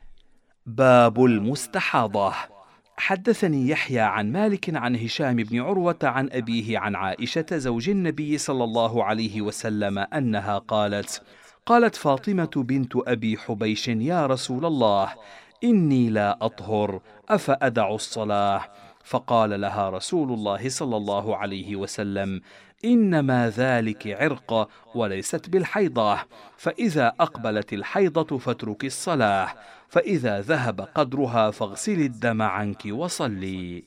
باب المستحاضة. حدثني يحيى عن مالك عن هشام بن عروة عن أبيه عن عائشة زوج النبي صلى الله عليه وسلم أنها قالت: قالت فاطمة بنت أبي حبيش: يا رسول الله، إني لا أطهر، أفأدع الصلاة؟ فقال لها رسول الله صلى الله عليه وسلم: إنما ذلك عرق وليست بالحيضة، فإذا أقبلت الحيضة فاترك الصلاة، فإذا ذهب قدرها فاغسلي الدم عنك وصلي.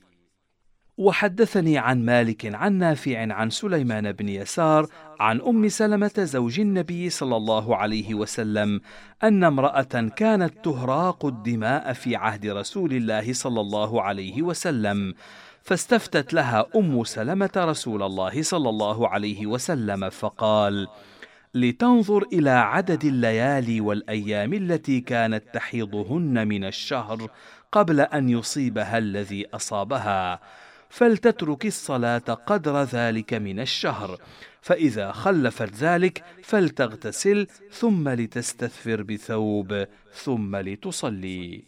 وحدثني عن مالك عن نافع عن سليمان بن يسار عن أم سلمة زوج النبي صلى الله عليه وسلم أن امرأة كانت تهراق الدماء في عهد رسول الله صلى الله عليه وسلم، فاستفتت لها أم سلمة رسول الله صلى الله عليه وسلم فقال: لتنظر إلى عدد الليالي والأيام التي كانت تحيضهن من الشهر قبل أن يصيبها الذي أصابها، فلتترك الصلاة قدر ذلك من الشهر، فإذا خلفت ذلك فلتغتسل ثم لتستثفر بثوب ثم لتصلي.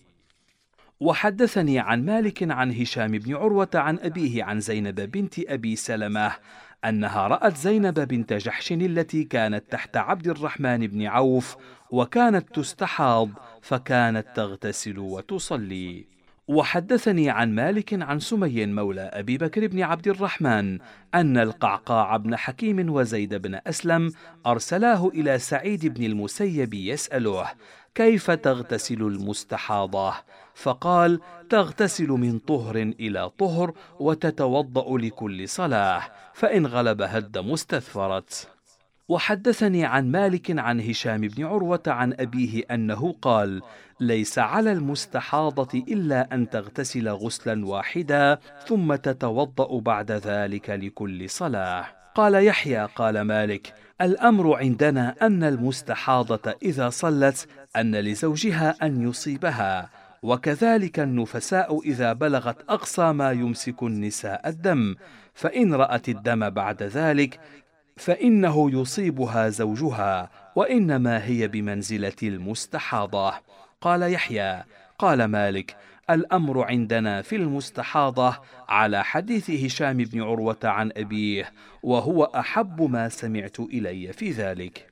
وحدثني عن مالك عن هشام بن عروة عن أبيه عن زينب بنت أبي سلمة أنها رأت زينب بنت جحش التي كانت تحت عبد الرحمن بن عوف وكانت تستحاض فكانت تغتسل وتصلي. وحدثني عن مالك عن سمي مولى أبي بكر بن عبد الرحمن أن القعقاع بن حكيم وزيد بن أسلم أرسلاه إلى سعيد بن المسيب يسأله: كيف تغتسل المستحاضة؟ فقال: تغتسل من طهر إلى طهر وتتوضأ لكل صلاة، فإن غلبها الدم استثفرت. وحدثني عن مالك عن هشام بن عروة عن أبيه أنه قال: ليس على المستحاضة إلا أن تغتسل غسلا واحدا ثم تتوضأ بعد ذلك لكل صلاة. قال يحيى: قال مالك: الأمر عندنا أن المستحاضة إذا صلت أن لزوجها أن يصيبها، وكذلك النفساء إذا بلغت أقصى ما يمسك النساء الدم، فإن رأت الدم بعد ذلك فإنه يصيبها زوجها، وإنما هي بمنزلة المستحاضة. قال يحيى: قال مالك: الأمر عندنا في المستحاضة على حديث هشام بن عروة عن أبيه، وهو أحب ما سمعت إلي في ذلك.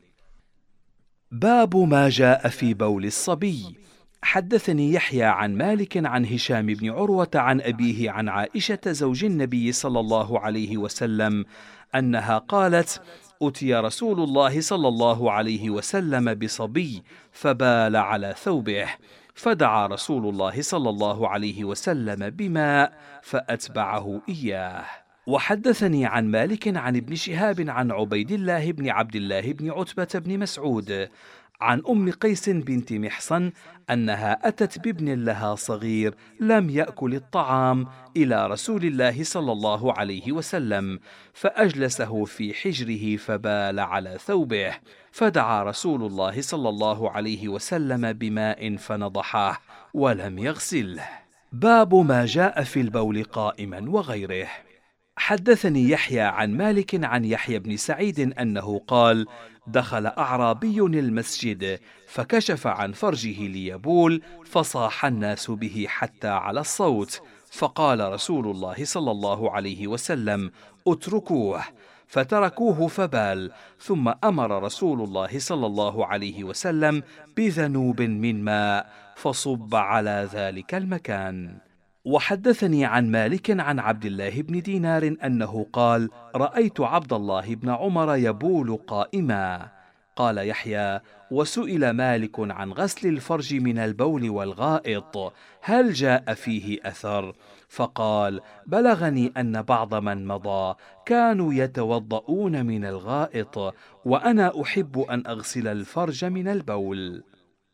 باب ما جاء في بول الصبي. حدثني يحيى عن مالك عن هشام بن عروة عن أبيه عن عائشة زوج النبي صلى الله عليه وسلم أنها قالت: أتي رسول الله صلى الله عليه وسلم بصبي فبال على ثوبه، فدعا رسول الله صلى الله عليه وسلم بماء فأتبعه إياه. وحدثني عن مالك عن ابن شهاب عن عبيد الله بن عبد الله بن عتبة بن مسعود عن أم قيس بنت محصن أنها أتت بابن لها صغير لم يأكل الطعام إلى رسول الله صلى الله عليه وسلم، فأجلسه في حجره فبال على ثوبه، فدعا رسول الله صلى الله عليه وسلم بماء فنضحه ولم يغسله. باب ما جاء في البول قائما وغيره. حدثني يحيى عن مالك عن يحيى بن سعيد أنه قال: دخل أعرابي المسجد فكشف عن فرجه ليبول، فصاح الناس به حتى على الصوت، فقال رسول الله صلى الله عليه وسلم: اتركوه، فتركوه فبال، ثم أمر رسول الله صلى الله عليه وسلم بذنوب من ماء فصب على ذلك المكان. وحدثني عن مالك عن عبد الله بن دينار أنه قال: رأيت عبد الله بن عمر يبول قائما. قال يحيى: وسئل مالك عن غسل الفرج من البول والغائط هل جاء فيه أثر؟ فقال: بلغني أن بعض من مضى كانوا يتوضؤون من الغائط، وأنا أحب أن أغسل الفرج من البول.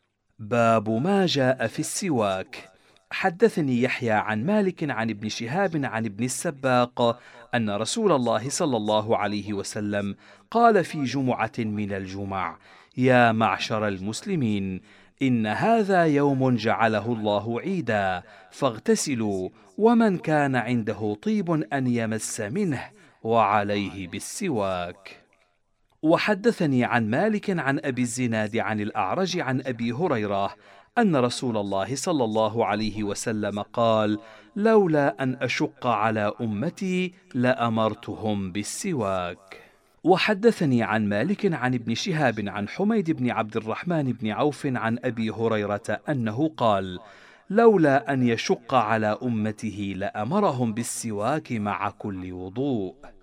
باب ما جاء في السواك. حدثني يحيى عن مالك عن ابن شهاب عن ابن السباق أن رسول الله صلى الله عليه وسلم قال في جمعة من الجمع: يا معشر المسلمين، إن هذا يوم جعله الله عيدا، فاغتسلوا، ومن كان عنده طيب أن يمس منه، وعليه بالسواك. وحدثني عن مالك عن أبي الزناد عن الأعرج عن أبي هريرة أن رسول الله صلى الله عليه وسلم قال: لولا أن أشق على أمتي لأمرتهم بالسواك. وحدثني عن مالك عن ابن شهاب عن حميد بن عبد الرحمن بن عوف عن أبي هريرة أنه قال: لولا أن يشق على أمته لأمرهم بالسواك مع كل وضوء.